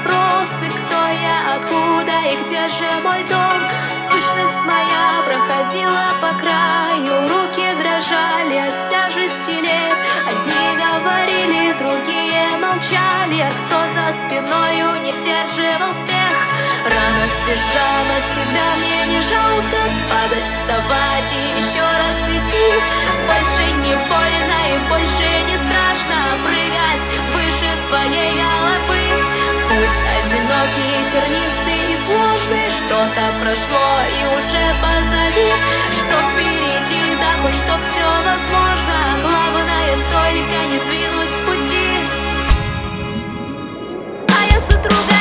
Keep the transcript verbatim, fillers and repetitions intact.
вопросы: кто я, откуда и где же мой дом? Сущность моя проходила по краю, руки дрожали от тяжести лет. Одни говорили, другие молчали, а кто за спиною не сдерживал смех. Рана свежа, но себя мне не жалко. Падать, вставать и еще раз идти. Больше не больно и больше не страшно прыгать выше своей головы. Путь одинокий, тернистый и сложный. Что-то прошло и уже позади. Что впереди, да хоть что все возможно. Главное только не сдвинуть с пути. А я с утра